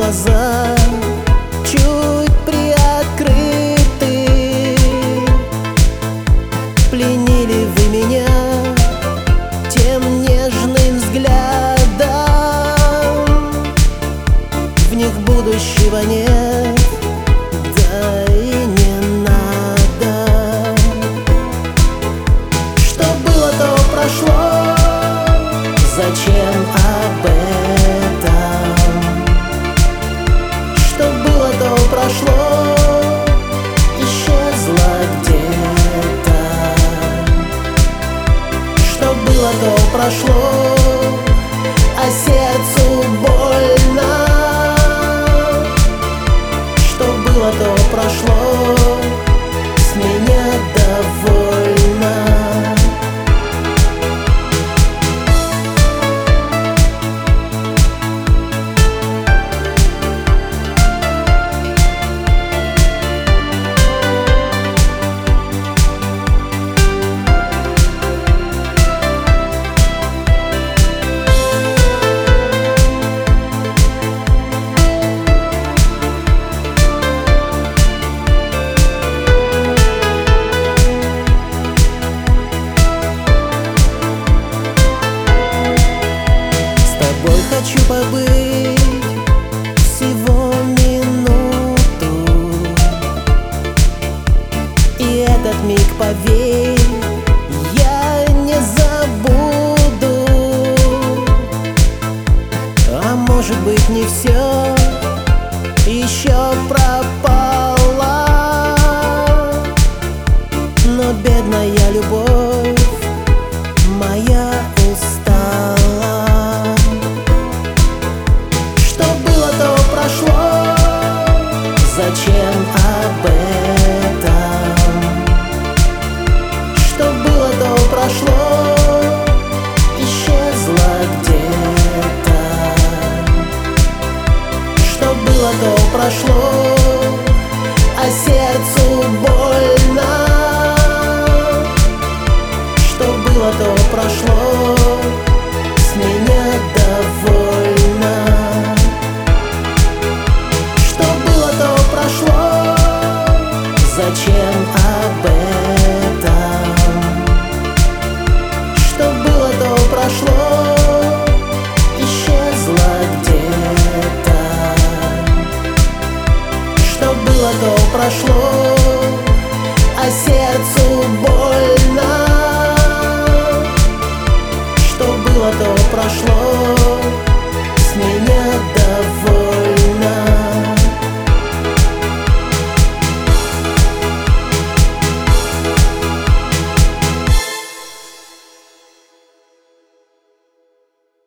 глаза чуть приоткрыты. Пленили вы меня тем нежным взглядом. В них будущего нет, да и не надо. Что было, то прошло. Зачем об этом? Что было, то прошло, исчезло где-то. Что было, то прошло, а сердцу больно. Что было, то прошло, с меня довольно. Хочу побыть всего минуту, и этот миг, поверь, я не забуду. А может быть, не все еще пропало, но бедная любовь моя устала. Зачем об этом? Что было, то прошло, исчезло где-то. Что было, то прошло, а сердцу больно. Что было, то прошло, с меня довольно. Зачем об этом? Что было, то прошло, исчезло где-то. Что было, то прошло, а сердцу больно. Что было, то прошло,